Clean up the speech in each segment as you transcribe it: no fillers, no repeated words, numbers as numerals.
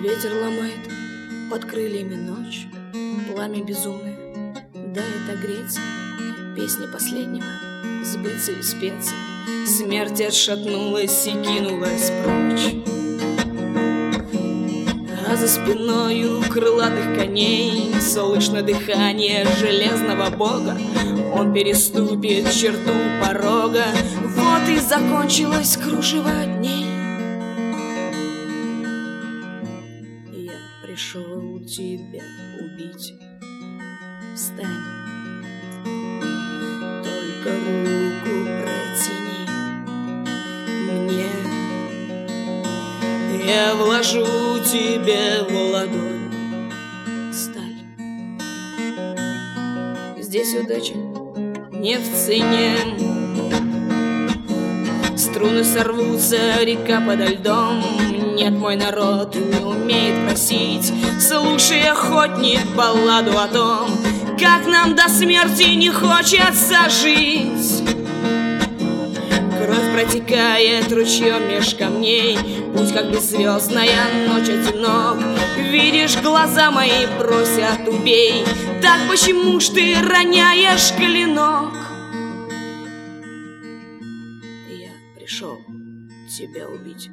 Ветер ломает под крыльями ночь, пламя безумное дает огреться, песни последнего сбыться и спеться. Смерть отшатнулась и кинулась прочь, а за спиною крылатых коней слышно дыхание железного бога. Он переступит черту порога, вот и закончилось кружево дней. Я пришел тебя убить. Встань, только руку протяни мне, я вложу тебе в ладонь сталь. Здесь удача не в цене, струны сорвутся, река подо льдом. Нет, мой народ не умеет просить. Слушай, охотник, балладу о том, как нам до смерти не хочется жить. Кровь протекает ручьем меж камней, путь как беззвездная ночь одинок. Видишь, глаза мои просят убей, так почему ж ты роняешь клинок? Я пришел тебя убить,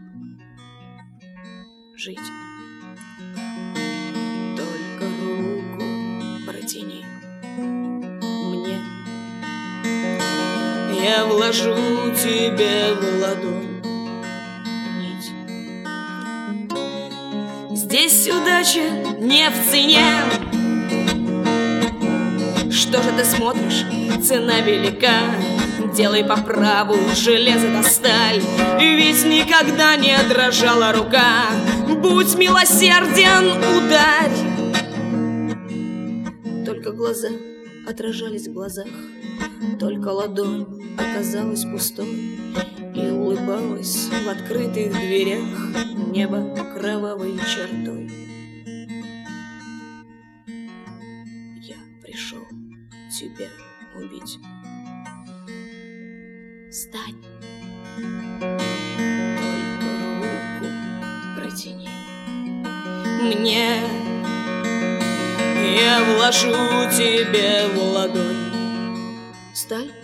жить. Только руку протяни мне, я вложу тебе в ладонь нить. Здесь удача не в цене. Что же ты смотришь? Цена велика. Делай по праву, железо да сталь, ведь никогда не дрожала рука. Будь милосерден, ударь. Только глаза отражались в глазах, только ладонь оказалась пустой и улыбалась в открытых дверях небо кровавой чертой. Я пришел тебя убить. Встань, только руку протяни мне, я вложу тебе в ладонь сталь.